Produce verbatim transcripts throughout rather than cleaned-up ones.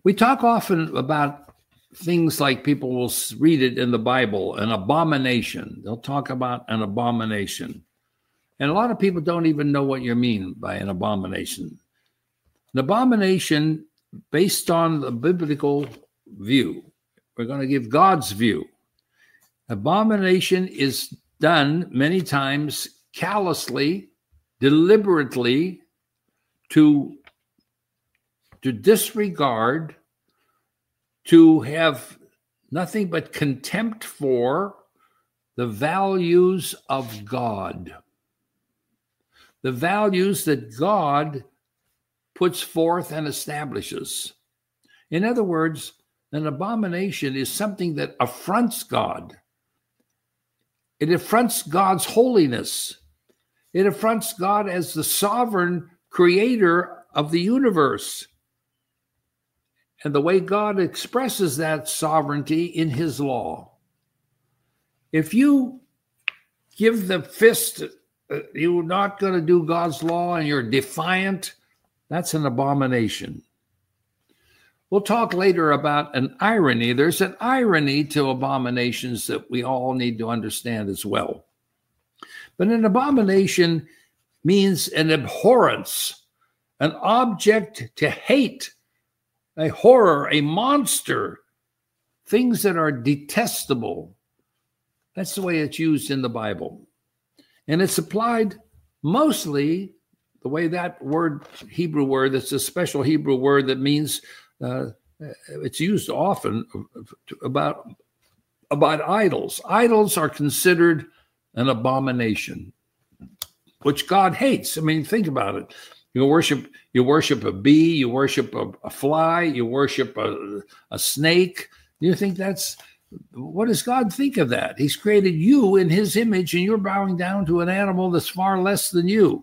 We talk often about things like people will read it in the Bible, an abomination. They'll talk about an abomination. And a lot of people don't even know what you mean by an abomination. An abomination, based on the biblical view, we're going to give God's view. Abomination is done many times callously, deliberately, to, to disregard, to have nothing but contempt for the values of God. The values that God puts forth and establishes. In other words, an abomination is something that affronts God. It affronts God's holiness. It affronts God as the sovereign creator of the universe. And the way God expresses that sovereignty in his law. If you give the fist, uh, you're not going to do God's law and you're defiant, that's an abomination. We'll talk later about an irony. There's an irony to abominations that we all need to understand as well. But an abomination means an abhorrence, an object to hate, a horror, a monster, things that are detestable. That's the way it's used in the Bible. And it's applied mostly the way that word, Hebrew word, that's a special Hebrew word that means, uh, it's used often about, about idols. Idols are considered an abomination, which God hates. I mean, think about it. You worship, you worship a bee, you worship a, a fly, you worship a, a snake. You think that's, what does God think of that? He's created you in his image, and you're bowing down to an animal that's far less than you.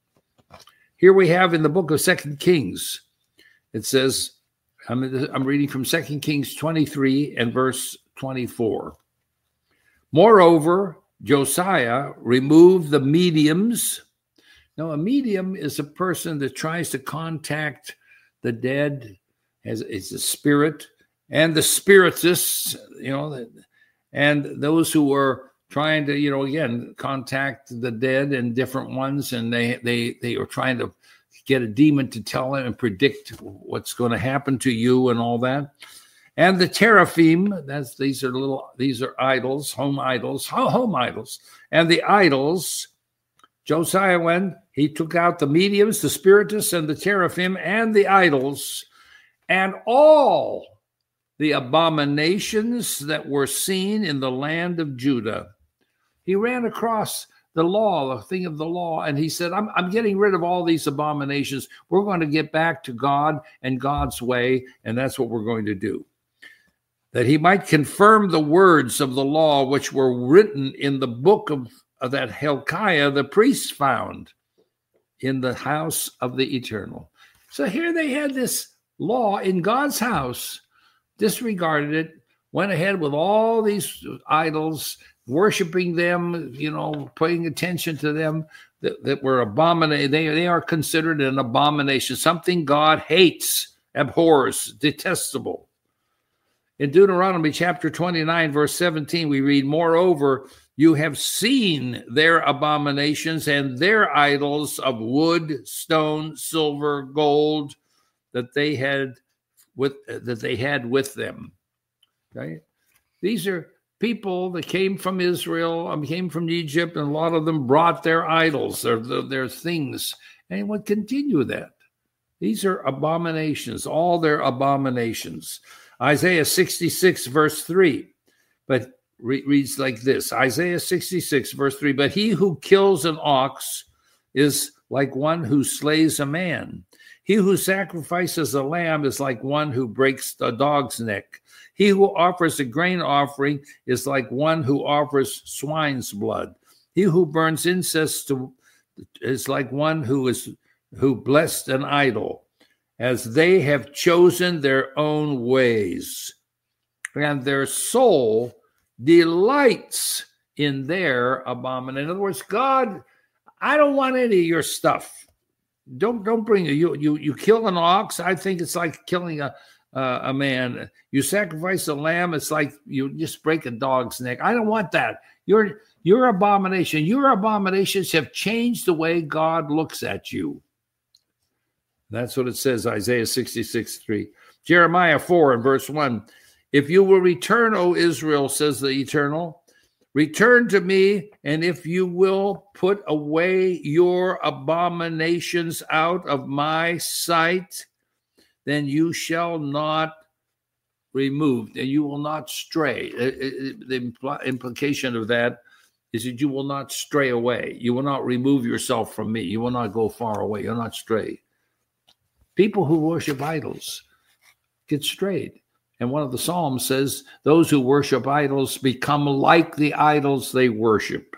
Here we have in the book of Second Kings, it says, I'm, I'm reading from Second Kings twenty-three and verse twenty-four. Moreover, Josiah removed the mediums. Now, a medium is a person that tries to contact the dead, as is a spirit, and the spiritists, you know, and those who are trying to, you know, again, contact the dead and different ones, and they they they are trying to get a demon to tell them and predict what's going to happen to you and all that. And the teraphim, that's these are little, these are idols, home idols, home idols, and the idols. Josiah went, he took out the mediums, the spiritists, and the teraphim, and the idols, and all the abominations that were seen in the land of Judah. He ran across the law, the thing of the law, and he said, I'm, I'm getting rid of all these abominations. We're going to get back to God and God's way, and that's what we're going to do. That he might confirm the words of the law which were written in the book of, of that Hilkiah the priest found in the house of the Eternal. So here they had this law in God's house, disregarded it, went ahead with all these idols, worshiping them, you know, paying attention to them, that, that were abomination. They, they are considered an abomination, something God hates, abhors, detestable. In Deuteronomy chapter twenty-nine, verse seventeen, we read, moreover, you have seen their abominations and their idols of wood, stone, silver, gold, that they had with that they had with them. Okay, these are people that came from Israel, um, came from Egypt, and a lot of them brought their idols, their, their, their things, and would continue that. These are abominations, all their abominations. Isaiah sixty-six, verse three, but re- reads like this. Isaiah sixty-six, verse three, but he who kills an ox is like one who slays a man. He who sacrifices a lamb is like one who breaks a dog's neck. He who offers a grain offering is like one who offers swine's blood. He who burns incense to, is like one who is who blessed an idol, as they have chosen their own ways, and their soul delights in their abomination. In other words, God, I don't want any of your stuff. Don't don't bring you you you kill an ox. I think it's like killing a uh, a man. You sacrifice a lamb, it's like you just break a dog's neck. I don't want that. Your your abomination, your abominations have changed the way God looks at you. That's what it says, Isaiah sixty-six, three. Jeremiah four and verse one. If you will return, O Israel, says the Eternal, return to me, and if you will put away your abominations out of my sight, then you shall not remove, and you will not stray. The implication of that is that you will not stray away. You will not remove yourself from me. You will not go far away. You'll not stray. People who worship idols get strayed. And one of the Psalms says, those who worship idols become like the idols they worship.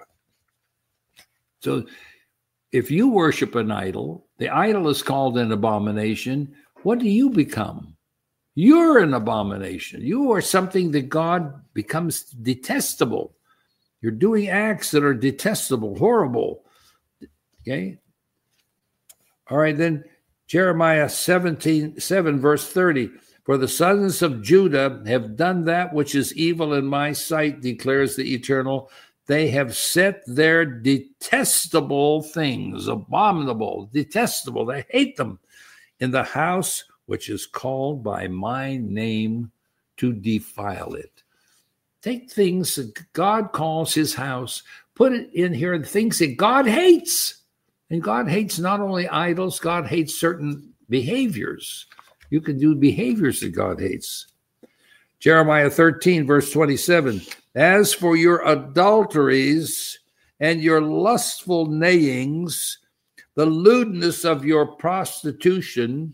So if you worship an idol, the idol is called an abomination. What do you become? You're an abomination. You are something that God becomes detestable. You're doing acts that are detestable, horrible. Okay? All right, then Jeremiah seventeen, seven, verse thirty. For the sons of Judah have done that which is evil in my sight, declares the Eternal. They have set their detestable things, abominable, detestable, they hate them, in the house which is called by my name, to defile it. Take things that God calls his house, put it in here, the things that God hates. And God hates not only idols, God hates certain behaviors. You can do behaviors that God hates. Jeremiah thirteen, verse twenty-seven. As for your adulteries and your lustful neighings, the lewdness of your prostitution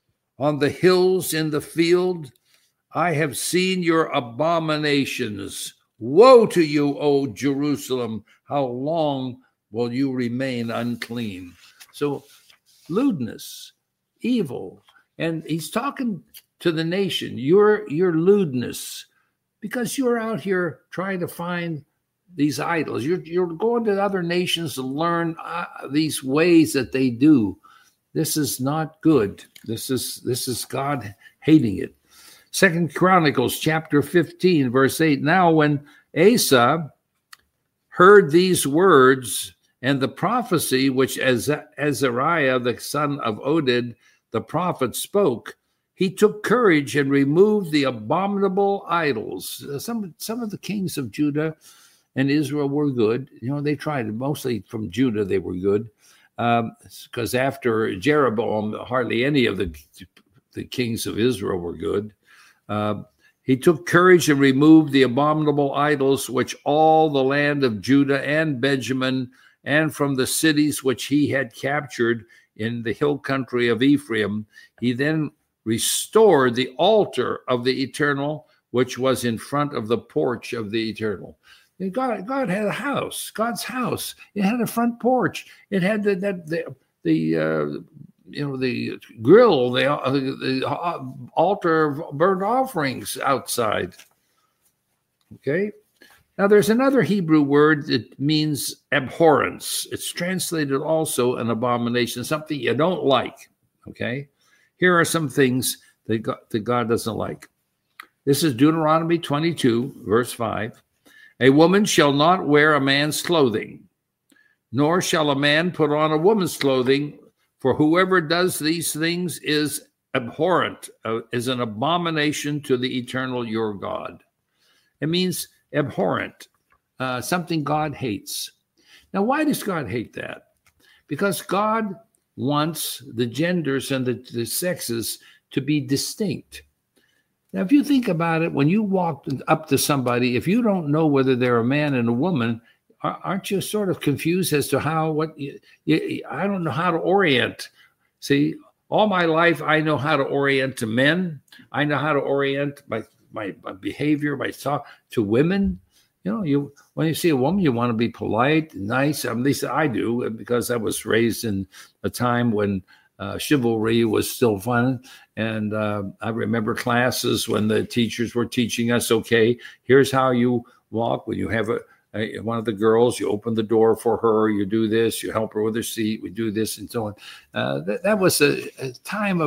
on the hills in the field, I have seen your abominations. Woe to you, O Jerusalem! How long will you remain unclean? So, lewdness, evil. And he's talking to the nation, your, your lewdness, because you're out here trying to find these idols. You're, you're going to other nations to learn uh, these ways that they do. This is not good. This is, this is God hating it. Second Chronicles chapter fifteen, verse eight. Now when Asa heard these words and the prophecy which Azariah, the son of Oded, the prophet, spoke, he took courage and removed the abominable idols. Some, some of the kings of Judah and Israel were good. You know, they tried, mostly from Judah they were good. Because um, after Jeroboam, hardly any of the, the kings of Israel were good. Uh, he took courage and removed the abominable idols which all the land of Judah and Benjamin and from the cities which he had captured in the hill country of Ephraim. He then restored the altar of the Eternal, which was in front of the porch of the Eternal. And God, God had a house, God's house. It had a front porch. It had the that the the uh, you know the grill, the, uh, the altar of burnt offerings outside. Okay. Now, there's another Hebrew word that means abhorrence. It's translated also an abomination, something you don't like, okay? Here are some things that God, that God doesn't like. This is Deuteronomy twenty-two, verse five. A woman shall not wear a man's clothing, nor shall a man put on a woman's clothing, for whoever does these things is abhorrent, uh, is an abomination to the Eternal your God. It means abhorrent, uh, something God hates. Now, why does God hate that? Because God wants the genders and the, the sexes to be distinct. Now, if you think about it, when you walk up to somebody, if you don't know whether they're a man and a woman, aren't you sort of confused as to how, what, you, you, I don't know how to orient. See, all my life, I know how to orient to men. I know how to orient my My, my behavior, my talk to women. You know, you when you see a woman, you want to be polite, nice. At least I do, because I was raised in a time when uh, chivalry was still fun. And uh, I remember classes when the teachers were teaching us, okay, here's how you walk when you have a, a one of the girls, you open the door for her, you do this, you help her with her seat, we do this, and so on. Uh, that, that was a, a time of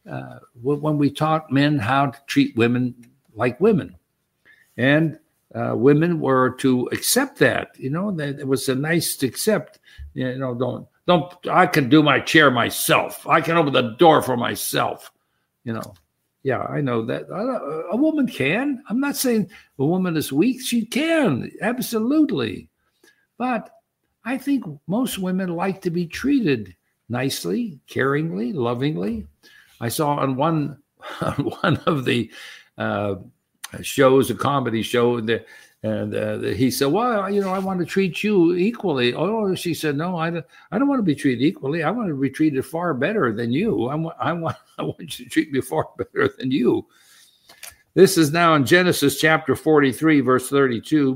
uh, when we taught men how to treat women like women. And uh, women were to accept that, you know, that it was a nice to accept, you know, don't, don't, I can do my chair myself. I can open the door for myself, you know. Yeah, I know that a woman can. I'm not saying a woman is weak. She can, absolutely. But I think most women like to be treated nicely, caringly, lovingly. I saw on one, on one of the uh, shows, a comedy show, the, and uh, he said, well, you know, I want to treat you equally. Oh, she said, no, I don't, I don't want to be treated equally. I want to be treated far better than you. I want, I want, I want you to treat me far better than you. This is now in Genesis chapter forty-three, verse thirty-two.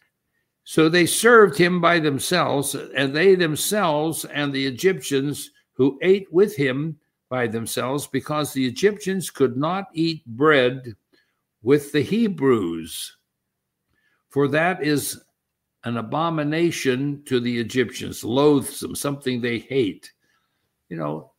So they served him by themselves, and they themselves and the Egyptians who ate with him by themselves, because the Egyptians could not eat bread with the Hebrews, for that is an abomination to the Egyptians, loathsome, something they hate. You know,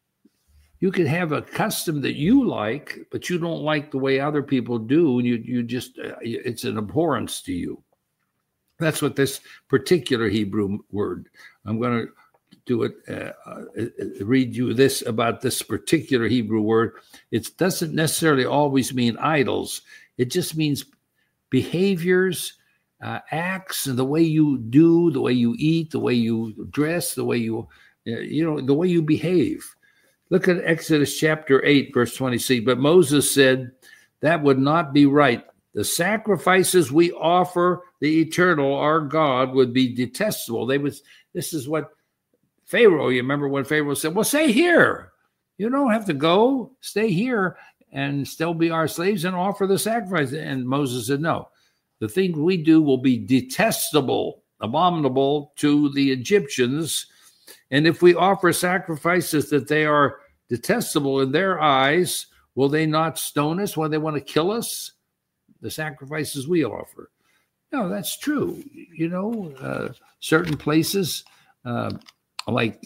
you can have a custom that you like, but you don't like the way other people do, and you, you just, uh, it's an abhorrence to you. That's what this particular Hebrew word, I'm going to do it, uh, uh, read you this about this particular Hebrew word. It doesn't necessarily always mean idols. It just means behaviors, uh, acts, and the way you do, the way you eat, the way you dress, the way you, uh, you know, the way you behave. Look at Exodus chapter eight, verse twenty-six. But Moses said, that would not be right. The sacrifices we offer the eternal, our God, would be detestable. They would. This is what Pharaoh, you remember when Pharaoh said, well, stay here. You don't have to go. Stay here and still be our slaves and offer the sacrifice. And Moses said, no, the thing we do will be detestable, abominable to the Egyptians. And if we offer sacrifices that they are detestable in their eyes, will they not stone us when they want to kill us? The sacrifices we offer. No, that's true. You know, uh, certain places, uh, like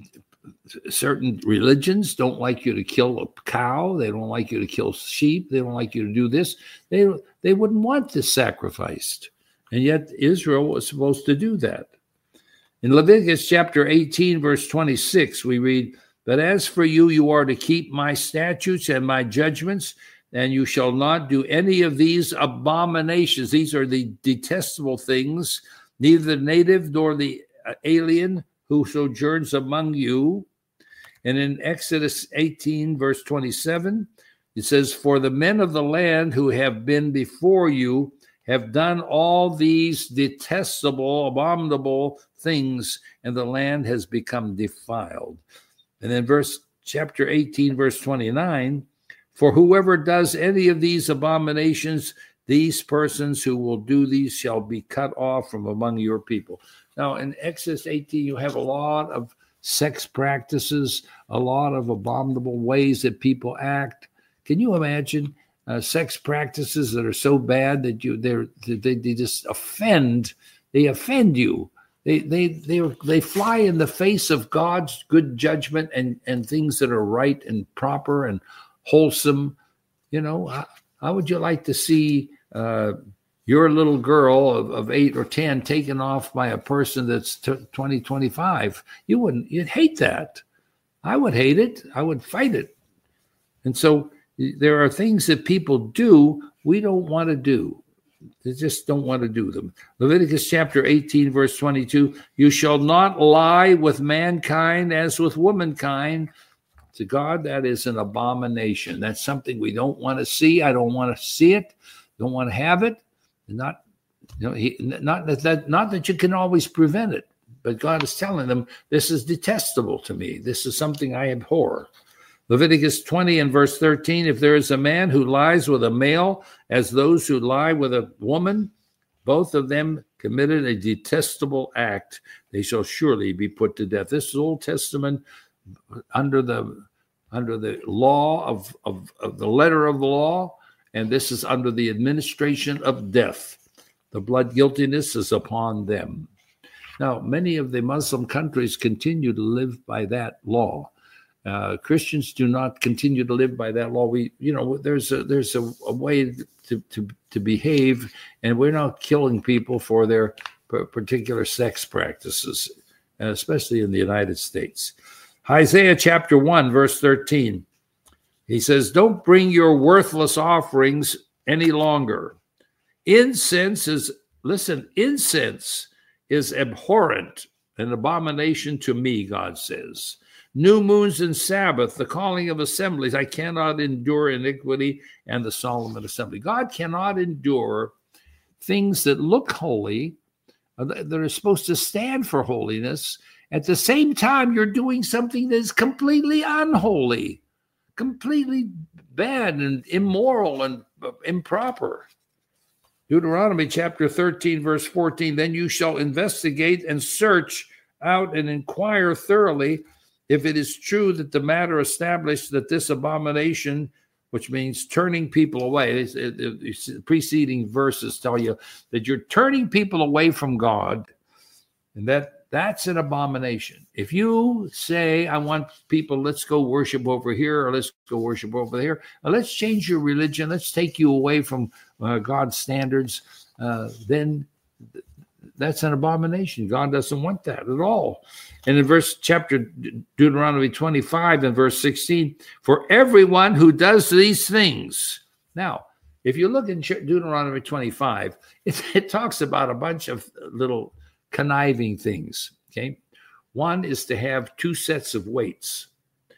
certain religions, don't like you to kill a cow. They don't like you to kill sheep. They don't like you to do this. They they wouldn't want this sacrificed. And yet Israel was supposed to do that. In Leviticus chapter eighteen, verse twenty-six, we read, but as for you, you are to keep my statutes and my judgments, and you shall not do any of these abominations. These are the detestable things, neither the native nor the alien who sojourns among you. And in Exodus eighteen, verse twenty-seven, it says, for the men of the land who have been before you have done all these detestable, abominable things, and the land has become defiled. And then verse chapter eighteen, verse twenty-nine, for whoever does any of these abominations, these persons who will do these shall be cut off from among your people. Now, in Exodus eighteen, you have a lot of sex practices, a lot of abominable ways that people act. Can you imagine uh, sex practices that are so bad that you they're, they they just offend, they offend you. They they they they fly in the face of God's good judgment and and things that are right and proper and wholesome. You know, how, how would you like to see uh, your little girl of, of eight or ten taken off by a person that's t- twenty, twenty-five? You wouldn't, you'd hate that. I would hate it. I would fight it. And so there are things that people do we don't want to do. They just don't want to do them. Leviticus chapter eighteen, verse twenty-two, you shall not lie with mankind as with womankind. To God, that is an abomination. That's something we don't want to see. I don't want to see it. Don't want to have it. Not, you know, he, not that, that, not that you can always prevent it, but God is telling them, this is detestable to me. This is something I abhor. Leviticus twenty and verse thirteen, if there is a man who lies with a male as those who lie with a woman, both of them committed a detestable act. They shall surely be put to death. This is Old Testament under the under the law of, of, of the letter of the law, and this is under the administration of death. The blood guiltiness is upon them. Now, many of the Muslim countries continue to live by that law. Uh, Christians do not continue to live by that law. We, you know, there's a, there's a, a way to, to, to behave, and we're not killing people for their particular sex practices, especially in the United States. Isaiah chapter one, verse thirteen. He says, don't bring your worthless offerings any longer. Incense is, listen, incense is abhorrent, an abomination to me, God says. New moons and Sabbath, the calling of assemblies. I cannot endure iniquity and the solemn assembly. God cannot endure things that look holy, that are supposed to stand for holiness. At the same time, you're doing something that is completely unholy, completely bad and immoral and improper. Deuteronomy chapter thirteen, verse fourteen, then you shall investigate and search out and inquire thoroughly if it is true that the matter established that this abomination, which means turning people away, it, it, it, preceding verses tell you that you're turning people away from God, and that that's an abomination. If you say, I want people, let's go worship over here, or let's go worship over there, or let's change your religion, let's take you away from uh, God's standards, uh, then that's an abomination. God doesn't want that at all. And in verse chapter Deuteronomy twenty-five and verse sixteen, for everyone who does these things. Now, if you look in Deuteronomy twenty-five, it, it talks about a bunch of little conniving things. Okay. One is to have two sets of weights.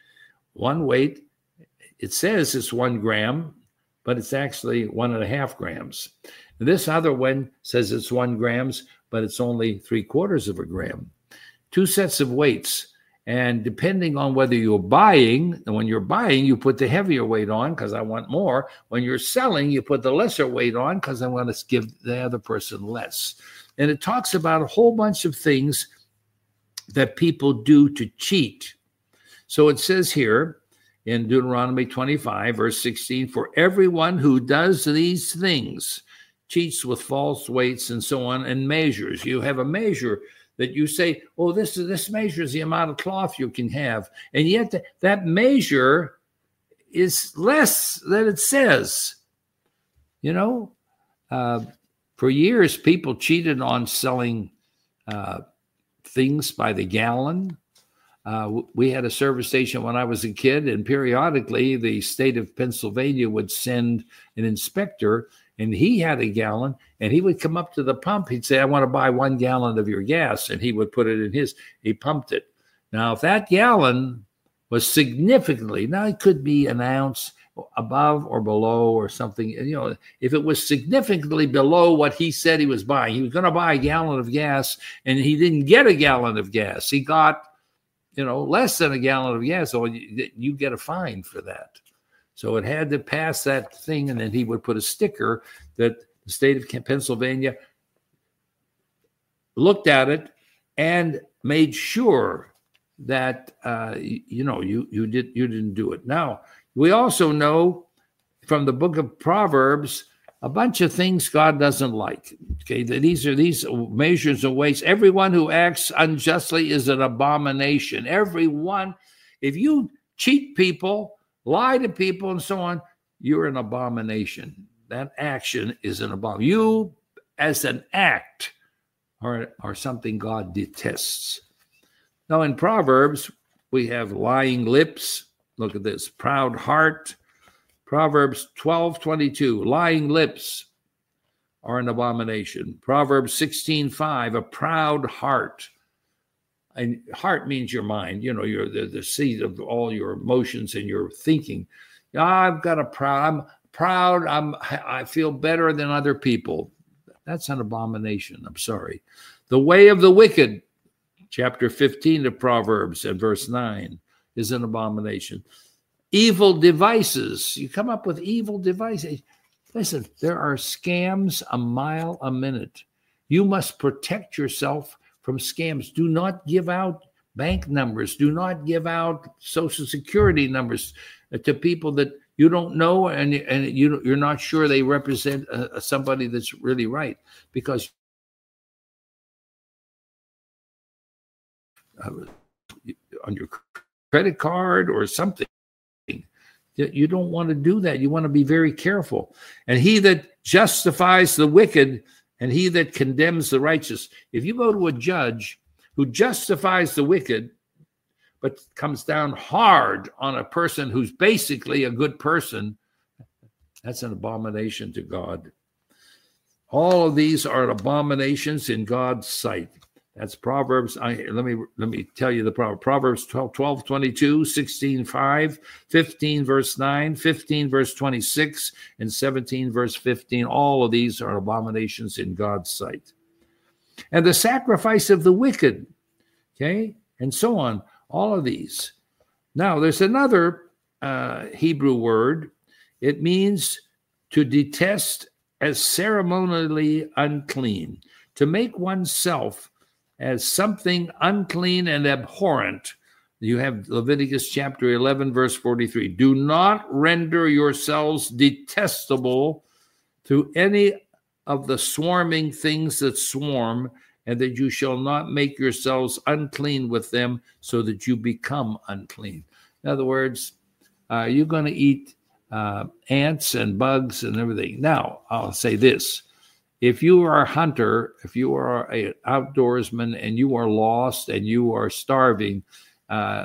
One weight, it says it's one gram, but it's actually one and a half grams. And this other one says it's one grams, but it's only three quarters of a gram. Two sets of weights. And depending on whether you're buying, and when you're buying, you put the heavier weight on because I want more. When you're selling, you put the lesser weight on because I want to give the other person less. And it talks about a whole bunch of things that people do to cheat. So it says here in Deuteronomy twenty-five, verse sixteen, for everyone who does these things, cheats with false weights and so on, and measures. You have a measure that you say, oh, this is this measures the amount of cloth you can have. And yet th- that measure is less than it says. You know, uh, for years, people cheated on selling uh, things by the gallon. Uh, we had a service station when I was a kid, and periodically the state of Pennsylvania would send an inspector, and he had a gallon, and he would come up to the pump. He'd say, I want to buy one gallon of your gas, and he would put it in his. He pumped it. Now, if that gallon was significantly, now it could be an ounce above or below or something, you know, if it was significantly below what he said he was buying, he was going to buy a gallon of gas, and he didn't get a gallon of gas. He got, you know, less than a gallon of gas, so you, you get a fine for that. So it had to pass that thing, and then he would put a sticker that the state of Pennsylvania looked at it and made sure that uh, you, you know you you did you didn't do it. Now we also know from the book of Proverbs a bunch of things God doesn't like. Okay, these are these measures and weights. Everyone who acts unjustly is an abomination. Everyone, if you cheat people, lie to people, and so on, you're an abomination. That action is an abomination. You, as an act, are, are something God detests. Now, in Proverbs, we have lying lips. Look at this. Proud heart. Proverbs twelve twenty-two, lying lips are an abomination. Proverbs sixteen five, a proud heart. And heart means your mind, you know, you're the, the seat of all your emotions and your thinking. I've got a proud, I'm proud, I'm, I feel better than other people. That's an abomination. I'm sorry. The way of the wicked, chapter fifteen of Proverbs and verse nine, is an abomination. Evil devices. You come up with evil devices. Listen, there are scams a mile a minute. You must protect yourself from scams. Do not give out bank numbers. Do not give out Social Security numbers to people that you don't know, and, and you, you're not sure they represent uh, somebody that's really right, because uh, on your credit card or something. You don't want to do that. You want to be very careful. And he that justifies the wicked and he that condemns the righteous. If you go to a judge who justifies the wicked, but comes down hard on a person who's basically a good person, that's an abomination to God. All of these are abominations in God's sight. That's Proverbs. I, let me let me tell you the proverb. Proverbs twelve, twelve, twenty-two, sixteen, five, fifteen, verse nine, fifteen, verse twenty-six, and seventeen, verse fifteen. All of these are abominations in God's sight. And the sacrifice of the wicked, okay, and so on. All of these. Now, there's another uh, Hebrew word. It means to detest as ceremonially unclean, to make oneself as something unclean and abhorrent. You have Leviticus chapter eleven, verse forty-three. Do not render yourselves detestable to any of the swarming things that swarm, and that you shall not make yourselves unclean with them, so that you become unclean. In other words, uh, you're going to eat uh, ants and bugs and everything. Now, I'll say this. If you are a hunter, if you are an outdoorsman and you are lost and you are starving, uh,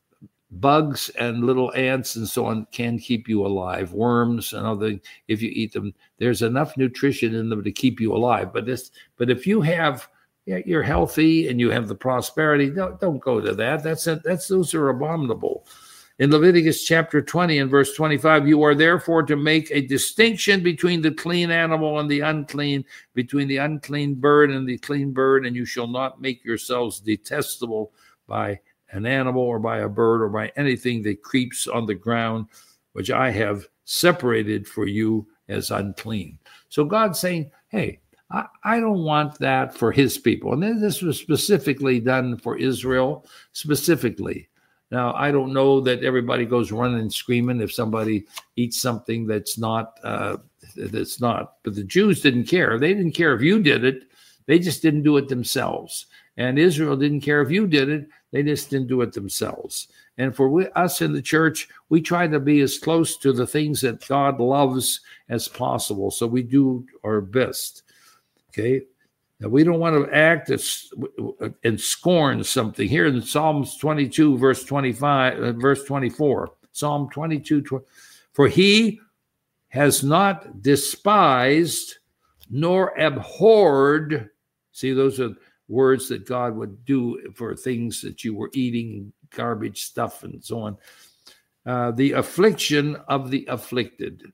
bugs and little ants and so on can keep you alive. Worms and other, if you eat them, there's enough nutrition in them to keep you alive. But this, but if you have, you're healthy and you have the prosperity, don't, don't go to that. That's a, that's those are abominable. In Leviticus chapter twenty and verse twenty-five, you are therefore to make a distinction between the clean animal and the unclean, between the unclean bird and the clean bird, and you shall not make yourselves detestable by an animal or by a bird or by anything that creeps on the ground, which I have separated for you as unclean. So God's saying, hey, I, I don't want that for his people. And this was specifically done for Israel, specifically. Now, I don't know that everybody goes running and screaming if somebody eats something that's not, uh, that's not. But the Jews didn't care. They didn't care if you did it. They just didn't do it themselves. And Israel didn't care if you did it. They just didn't do it themselves. And for we, us in the church, we try to be as close to the things that God loves as possible. So we do our best. Okay? Now, we don't want to act as, and scorn something. Here in Psalms twenty-two, verse twenty-five, uh, verse twenty-four, Psalm twenty-two, tw- for he has not despised nor abhorred. See, those are words that God would do for things that you were eating, garbage stuff and so on. Uh, the affliction of the afflicted,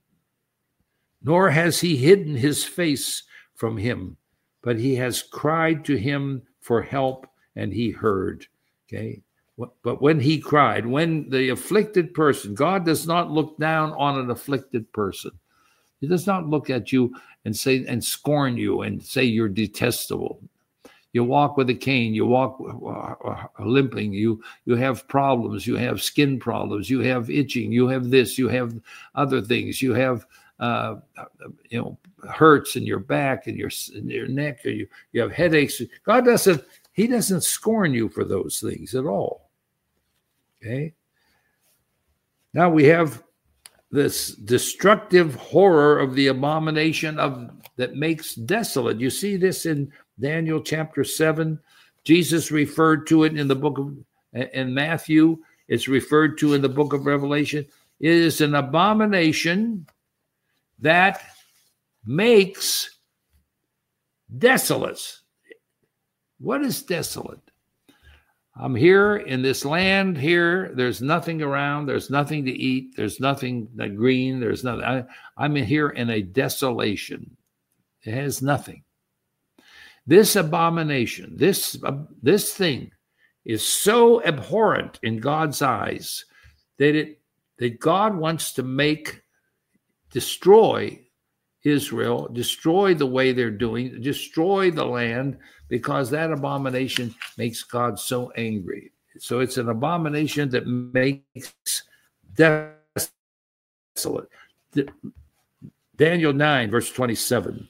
nor has he hidden his face from him, but he has cried to him for help, and he heard. Okay. But when he cried, when the afflicted person, God does not look down on an afflicted person. He does not look at you and say, and scorn you and say you're detestable. You walk with a cane, you walk uh, limping, you, you have problems, you have skin problems, you have itching, you have this, you have other things, you have, uh, you know, hurts in your back and your, in your neck, or you, you have headaches. God doesn't, he doesn't scorn you for those things at all. Okay. Now we have this destructive horror of the abomination of that makes desolate. You see this in Daniel chapter seven. Jesus referred to it in the book of, in Matthew. It's referred to in the book of Revelation. It is an abomination that makes desolate. What is desolate? I'm here in this land here. There's nothing around. There's nothing to eat. There's nothing that green. There's nothing. I, I'm in here in a desolation. It has nothing. This abomination, this, uh, this thing is so abhorrent in God's eyes that it that God wants to make, destroy Israel, destroy the way they're doing, destroy the land, because that abomination makes God so angry. So it's an abomination that makes desolate. Daniel nine, verse twenty-seven.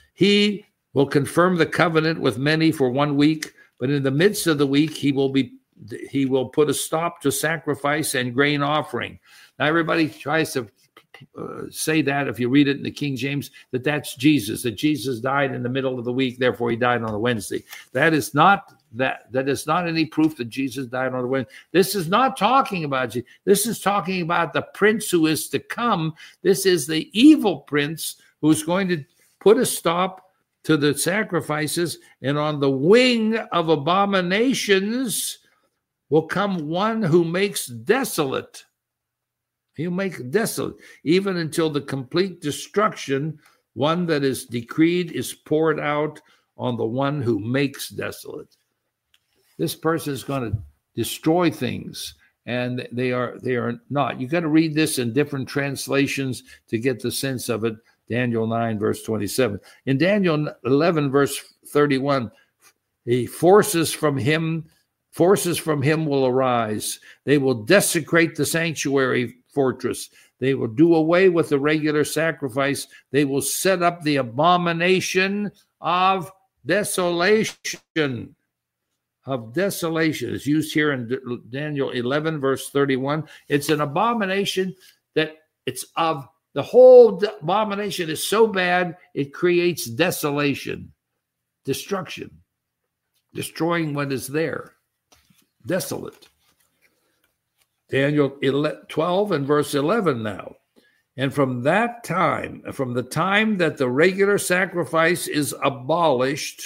He will confirm the covenant with many for one week, but in the midst of the week, he will be he will put a stop to sacrifice and grain offering. Now, everybody tries to uh, say that, if you read it in the King James, that that's Jesus, that Jesus died in the middle of the week, therefore he died on a Wednesday. That is not that. That is not any proof that Jesus died on a Wednesday. This is not talking about Jesus. This is talking about the prince who is to come. This is the evil prince who's going to put a stop to the sacrifices, and on the wing of abominations will come one who makes desolate. He'll make desolate, even until the complete destruction, one that is decreed is poured out on the one who makes desolate. This person is going to destroy things, and they are they are not. You got to read this in different translations to get the sense of it. Daniel nine, verse twenty-seven. In Daniel eleven, verse thirty-one, he forces from him, forces from him will arise. They will desecrate the sanctuary fortress. They will do away with the regular sacrifice. They will set up the abomination of desolation. Of desolation is used here in Daniel eleven, verse thirty-one. It's an abomination that it's of the whole abomination is so bad it creates desolation, destruction, destroying what is there. Desolate. Daniel twelve and verse eleven now. And from that time, from the time that the regular sacrifice is abolished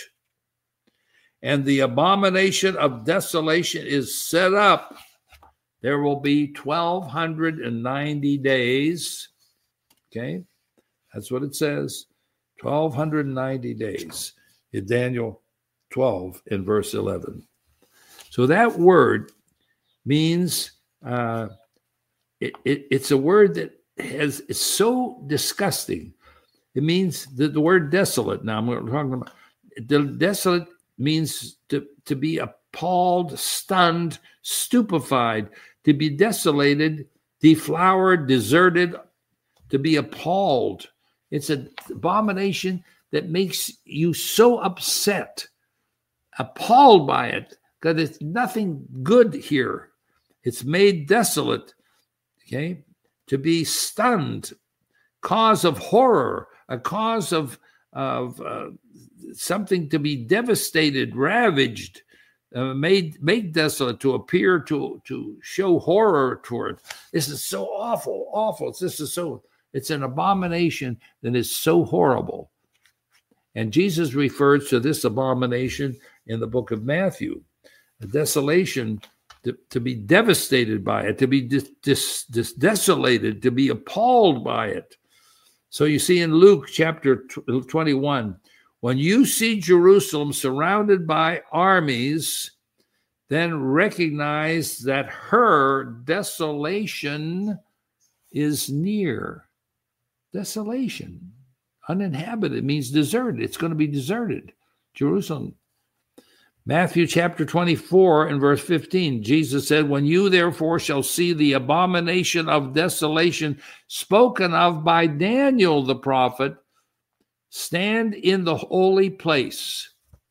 and the abomination of desolation is set up, there will be twelve ninety days. Okay, that's what it says. twelve ninety days in Daniel twelve in verse eleven. So that word means uh, it, it, it's a word that has it's so disgusting. It means that the word desolate. Now I'm talking about the desolate means to, to be appalled, stunned, stupefied, to be desolated, deflowered, deserted, to be appalled. It's an abomination that makes you so upset, appalled by it, because it's nothing good here. It's made desolate, okay? To be stunned, cause of horror, a cause of, of uh, something to be devastated, ravaged, uh, made made desolate, to appear to to show horror toward. This is so awful, awful. This is so. It's an abomination that is so horrible. And Jesus refers to this abomination in the book of Matthew, a desolation. To, to be devastated by it, to be dis, dis, dis, desolated, to be appalled by it. So you see in Luke chapter twenty-one, when you see Jerusalem surrounded by armies, then recognize that her desolation is near. Desolation, uninhabited, means deserted. It's going to be deserted. Jerusalem. Matthew chapter twenty-four and verse fifteen, Jesus said, when you therefore shall see the abomination of desolation spoken of by Daniel the prophet, stand in the holy place.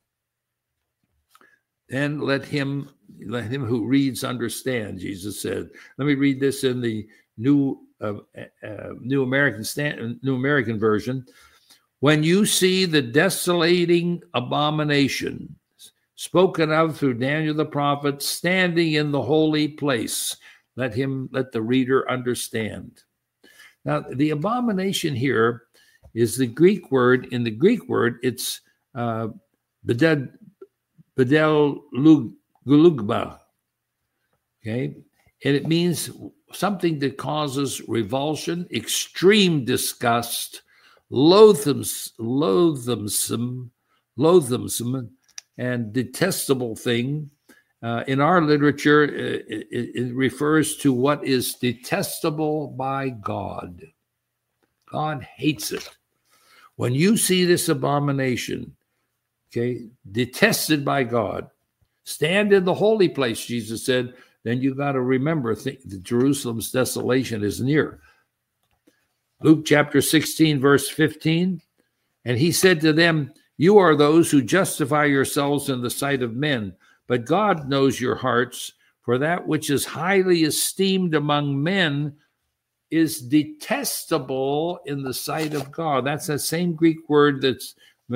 Then let him, let him who reads understand, Jesus said. Let me read this in the New uh, uh, New American Stand, New American Version. When you see the desolating abomination spoken of through Daniel the prophet, standing in the holy place, let him, let the reader understand. Now, the abomination here is the Greek word. In the Greek word, it's uh, bedel, bedel gulugba. Okay, and it means something that causes revulsion, extreme disgust, loathsome, loathsome, loathsome, and detestable thing. Uh, in our literature, it, it, it refers to what is detestable by God. God hates it. When you see this abomination, okay, detested by God, stand in the holy place, Jesus said, then you got to remember th- that Jerusalem's desolation is near. Luke chapter sixteen, verse fifteen, and he said to them, you are those who justify yourselves in the sight of men, But God knows your hearts, for that which is highly esteemed among men is detestable in the sight of God. That's that same Greek word that's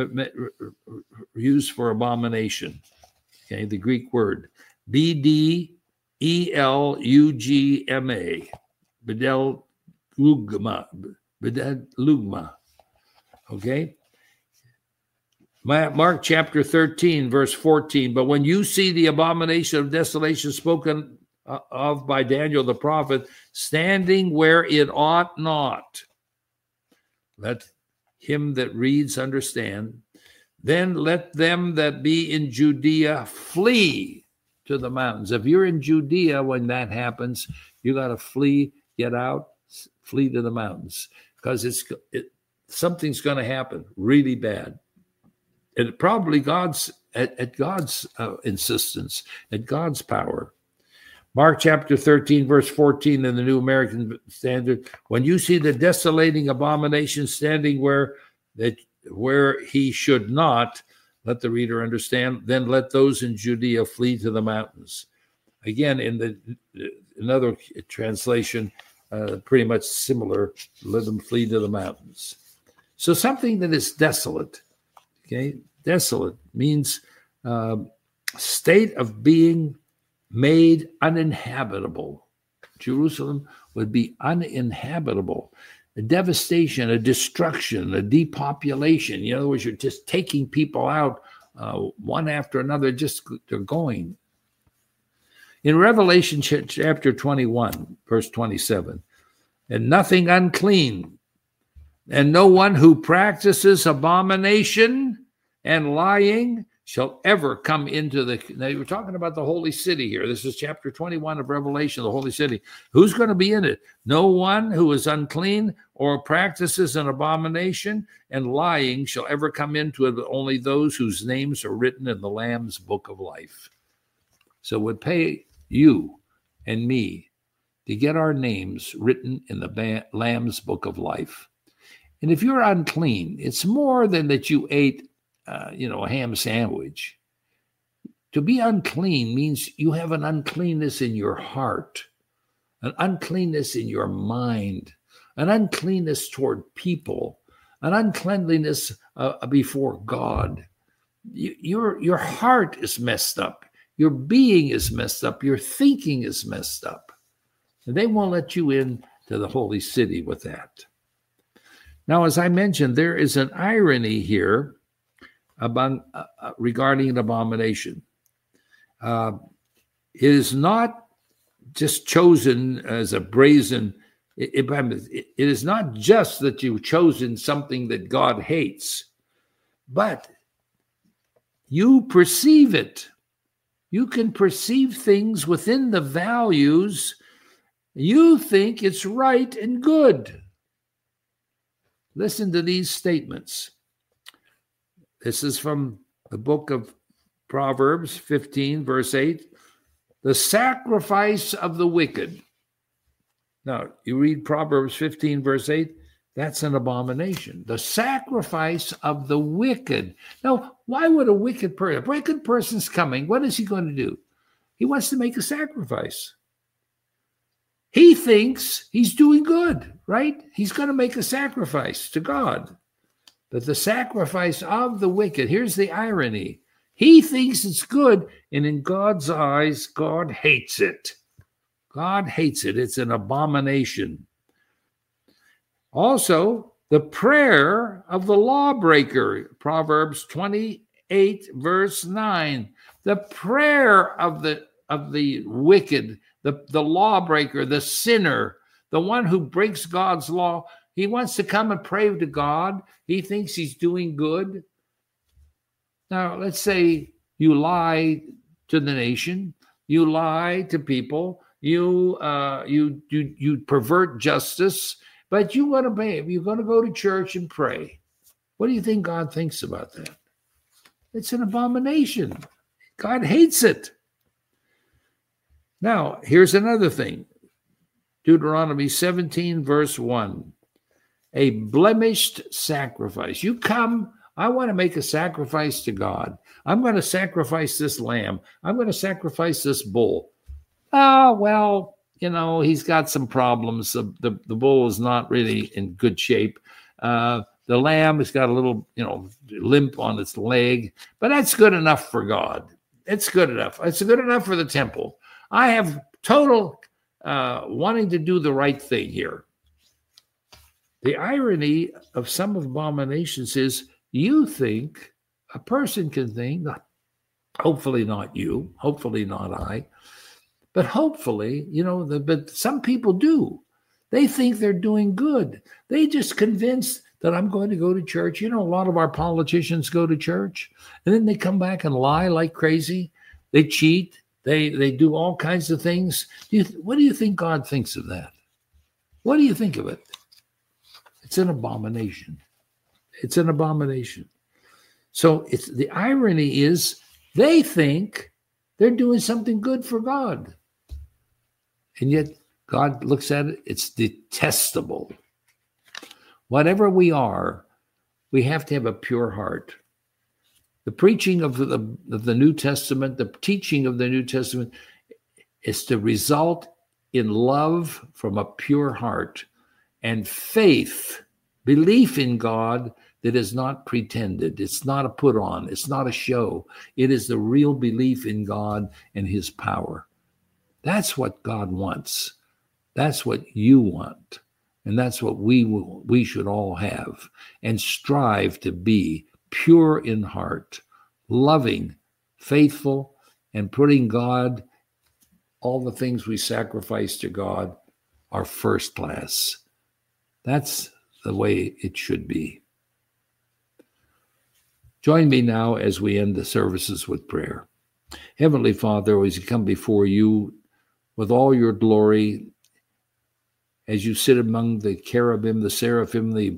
used for abomination. Okay, the Greek word. B D E L U G M A. Bedel lugma. Bedel lugma. Okay? Mark chapter thirteen, verse fourteen. But when you see the abomination of desolation spoken of by Daniel the prophet, standing where it ought not, let him that reads understand. Then let them that be in Judea flee to the mountains. If you're in Judea when that happens, you got to flee, get out, flee to the mountains, because it's it, something's going to happen really bad. And probably God's at, at God's uh, insistence, at God's power. Mark chapter thirteen, verse fourteen in the New American Standard. When you see the desolating abomination standing where that where he should not, let the reader understand, then let those in Judea flee to the mountains. Again, in the another translation, uh, pretty much similar, let them flee to the mountains. So something that is desolate. Okay, desolate means uh, state of being made uninhabitable. Jerusalem would be uninhabitable. A devastation, a destruction, a depopulation. In other words, you're just taking people out uh, one after another, just they're going. In Revelation ch- chapter twenty-one, verse twenty-seven, and nothing unclean, and no one who practices abomination and lying shall ever come into the... Now, we're talking about the holy city here. This is chapter twenty-one of Revelation, the holy city. Who's going to be in it? No one who is unclean or practices an abomination and lying shall ever come into it, but only those whose names are written in the Lamb's book of life. So it would pay you and me to get our names written in the Lamb's book of life. And if you're unclean, it's more than that you ate, uh, you know, a ham sandwich. To be unclean means you have an uncleanness in your heart, an uncleanness in your mind, an uncleanness toward people, an uncleanliness uh, before God. You, your, your heart is messed up. Your being is messed up. Your thinking is messed up. And they won't let you in to the holy city with that. Now, as I mentioned, there is an irony here about, uh, regarding an abomination. Uh, it is not just chosen as a brazen, it, it, it is not just that you've chosen something that God hates, but you perceive it. You can perceive things within the values. You think it's right and good. Listen to these statements. This is from the book of Proverbs fifteen, verse eight. The sacrifice of the wicked. Now, you read Proverbs fifteen, verse eight. That's an abomination. The sacrifice of the wicked. Now, why would a wicked person, a wicked person's coming, what is he going to do? He wants to make a sacrifice. He thinks he's doing good, right? He's going to make a sacrifice to God. But the sacrifice of the wicked, here's the irony. He thinks it's good, and in God's eyes, God hates it. God hates it. It's an abomination. Also, the prayer of the lawbreaker, Proverbs twenty-eight, verse nine. The prayer of the of the wicked, the, the lawbreaker, the sinner, the one who breaks God's law. He wants to come and pray to God. He thinks he's doing good. Now, let's say you lie to the nation, you lie to people, you uh, you you you pervert justice, but you want to pay. You're going to go to church and pray. What do you think God thinks about that? It's an abomination. God hates it. Now, here's another thing. Deuteronomy seventeen, verse one. A blemished sacrifice. You come I want to make a sacrifice to God. I'm going to sacrifice this lamb. I'm going to sacrifice this bull. Oh, well, you know, he's got some problems. The, the, the bull is not really in good shape. Uh, the lamb has got a little, you know, limp on its leg, but that's good enough for God. It's good enough. It's good enough for the temple. I have total uh, wanting to do the right thing here. The irony of some abominations is you think, a person can think, hopefully not you, hopefully not I, but hopefully, you know, the, but some people do. They think they're doing good. They just convinced that I'm going to go to church. You know, a lot of our politicians go to church, and then they come back and lie like crazy. They cheat. They they do all kinds of things. Do you, what do you think God thinks of that? What do you think of it? It's an abomination. It's an abomination. So it's the irony is they think they're doing something good for God. And yet God looks at it, it's detestable. Whatever we are, we have to have a pure heart. The preaching of the, of the New Testament, the teaching of the New Testament is to result in love from a pure heart and faith, belief in God that is not pretended. It's not a put on. It's not a show. It is the real belief in God and his power. That's what God wants. That's what you want. And that's what we we should all have and strive to be pure in heart, loving, faithful, and putting God, all the things we sacrifice to God, are first class. That's the way it should be. Join me now as we end the services with prayer. Heavenly Father, as we come before you with all your glory, as you sit among the cherubim, the seraphim, the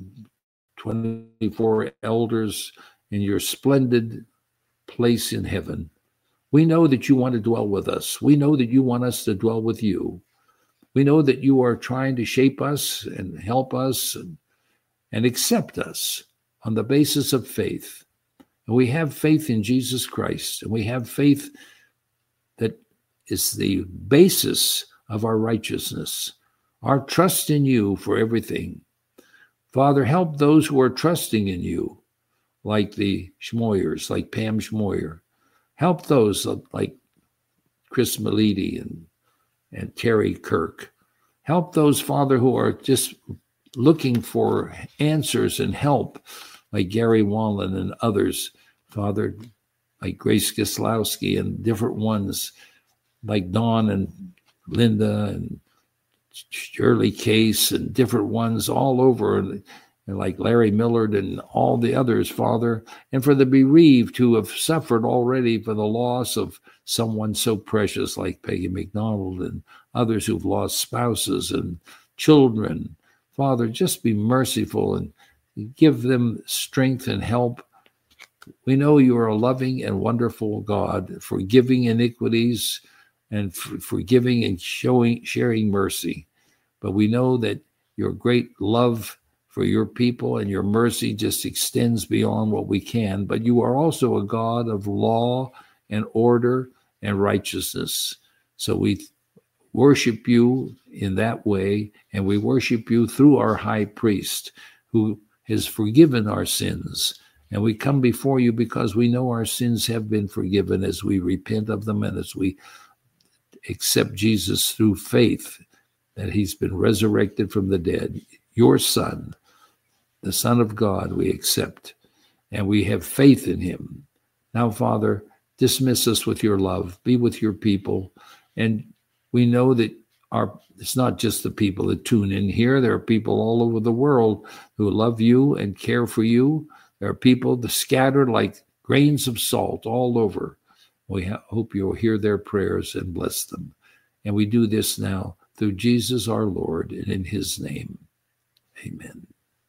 twenty-four elders in your splendid place in heaven, we know that you want to dwell with us. We know that you want us to dwell with you. We know that you are trying to shape us and help us and, and accept us on the basis of faith. And we have faith in Jesus Christ, and we have faith that is the basis of our righteousness, our trust in you for everything. Father, help those who are trusting in you, like the Schmoyers, like Pam Schmoyer. Help those like Chris Melidi and, and Terry Kirk. Help those, Father, who are just looking for answers and help, like Gary Wallen and others, Father, like Grace Gislowski and different ones, like Dawn and Linda and Shirley Case and different ones all over, and, and like Larry Millard and all the others, Father, and for the bereaved who have suffered already for the loss of someone so precious like Peggy McDonald and others who've lost spouses and children. Father, just be merciful and give them strength and help. We know you are a loving and wonderful God, forgiving iniquities and for forgiving and showing, sharing mercy. But we know that your great love for your people and your mercy just extends beyond what we can. But you are also a God of law and order and righteousness. So we worship you in that way, and we worship you through our high priest who has forgiven our sins. And we come before you because we know our sins have been forgiven as we repent of them and as we accept Jesus through faith that he's been resurrected from the dead. Your Son, the Son of God, we accept, and we have faith in him. Now, Father, dismiss us with your love. Be with your people. And we know that our it's not just the people that tune in here. There are people all over the world who love you and care for you. There are people that scattered like grains of salt all over. We ha- hope you'll hear their prayers and bless them. And we do this now through Jesus our Lord, and in his name, amen.